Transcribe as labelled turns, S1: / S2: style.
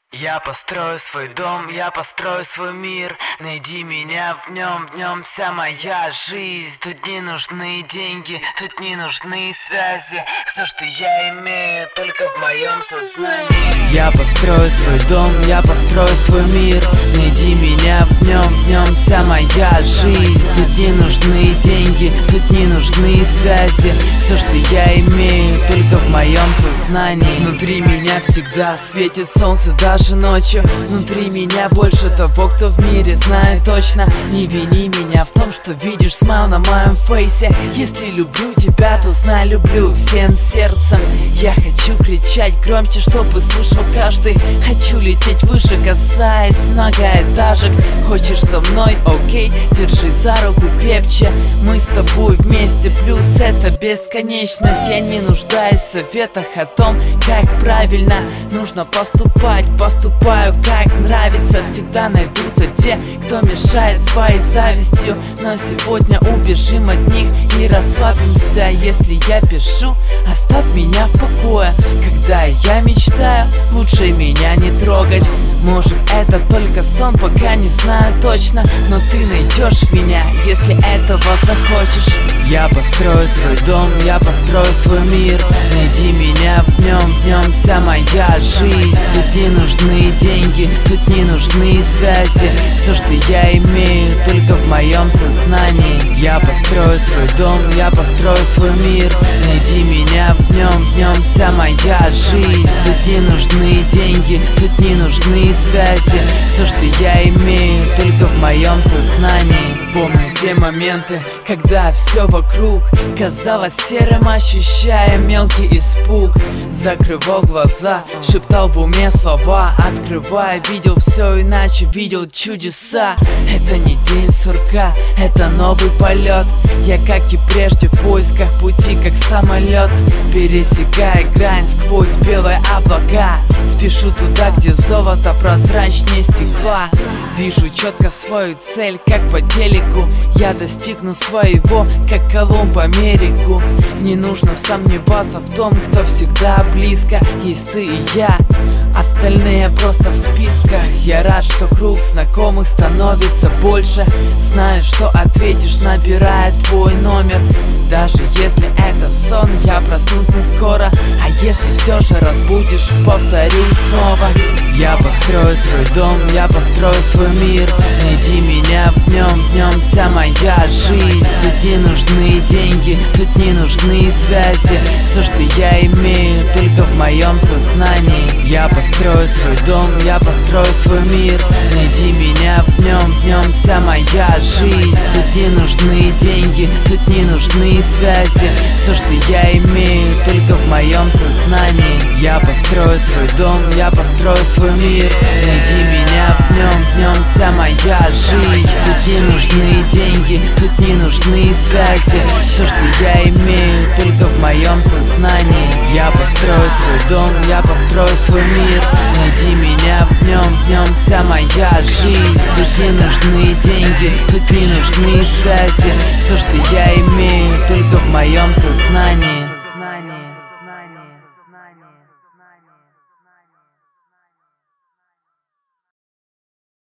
S1: Я построю свой дом, я построю свой мир. Найди меня в нем вся моя жизнь. Тут не нужны деньги, тут не нужны связи. Все, что я имею, только в моем сознании. Я построю свой дом, я построю свой мир. Найди меня в нем вся моя жизнь. Тут не нужны деньги, тут не нужны связи. Все, что я имею, только в моем сознании. Внутри меня всегда светит солнце, даже ночью. Внутри меня больше того, кто в мире знает точно. Не вини меня в том, что видишь смайл на моем фейсе. Если люблю тебя, то знай, люблю всем сердцем. Я хочу кричать громче, чтобы слышал каждый. Хочу лететь выше, касаясь многоэтажек. Хочешь со мной? Окей, держи за руку крепче. Мы с тобой вместе, плюс это бесконечность. Я не нуждаюсь в советах о том, как правильно нужно поступать. Поступаю как нравится. Всегда найдутся те, кто мешает своей завистью. Но сегодня убежим от них и расслабимся. Если я пишу, оставь меня в покое. Когда я мечтаю, лучше меня не трогать. Может, это только сон, пока не знаю точно. Но ты найдешь меня, если этого захочешь. Я построю свой дом, я построю свой мир. Найди меня в нем вся моя жизнь. Тут не нужны деньги, тут не нужны связи. Все, что я имею, только в моем сознании. Я построю свой дом, я построю свой мир. Найди меня в нем вся моя жизнь. Тут не нужны деньги, тут не нужны связи. Все, что я имею, только в моем сознании. Помню те моменты, когда все вокруг казалось серым, ощущая мелкий испуг. Закрывал глаза, шептал в уме слова. Открывая, видел все иначе, видел чудеса. Это не день сурка, это новый полет. Я, как и прежде, в поисках пути, как самолет. Пересекая грань сквозь белые облака. Спешу туда, где золото прозрачнее стекла. Вижу четко свою цель, как по телеку. Я достигну своего, как Колумб Америку. Не нужно сомневаться в том, кто всегда близко. Есть ты и я, остальные просто в списках. Я рад, что круг знакомых становится больше. Знаю, что ответишь, набирая твой номер. Даже если это сон, я проснусь не скоро. А если все же разбудишь, повторю снова. Я построю свой дом, я построю свой мир. Найди меня в нем вся моя жизнь. Тут не нужны деньги, тут не нужны связи. Все, что я имею, только в моем сознании. Я построю свой дом, я построю свой мир. Найди меня в нем вся моя жизнь. Тут не нужны деньги, тут не нужны связи. Все, что я имею, только в моем сознании. Я построю свой дом, я построю свой мир. Найди меня в нем вся моя жизнь. Тут не нужны деньги, тут не нужны связи. Все, что я имею, только в моем сознании. Я построю свой дом, я построю свой мир. Найди меня в нем вся моя жизнь. Тут не нужны деньги, тут не нужны связи. Все, что я имею, только в моем сознании.